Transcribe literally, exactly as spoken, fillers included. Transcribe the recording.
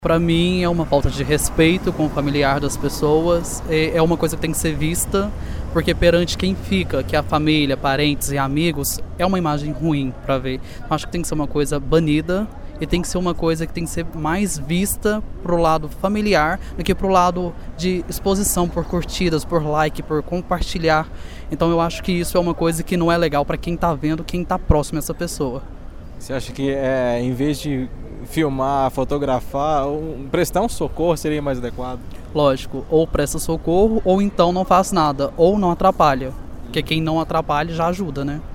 Para mim é uma falta de respeito com o familiar das pessoas, é uma coisa que tem que ser vista, porque perante quem fica, que é a família, parentes e amigos, é uma imagem ruim para ver. Acho que tem que ser uma coisa banida e tem que ser uma coisa que tem que ser mais vista pro lado familiar do que pro lado de exposição por curtidas, por like, por compartilhar. Então eu acho que isso é uma coisa que não é legal para quem tá vendo, quem tá próximo a essa pessoa. Você acha que é, em vez de filmar, fotografar, um, prestar um socorro seria mais adequado? Lógico, ou presta socorro ou então não faz nada, ou não atrapalha. Porque quem não atrapalha já ajuda, né?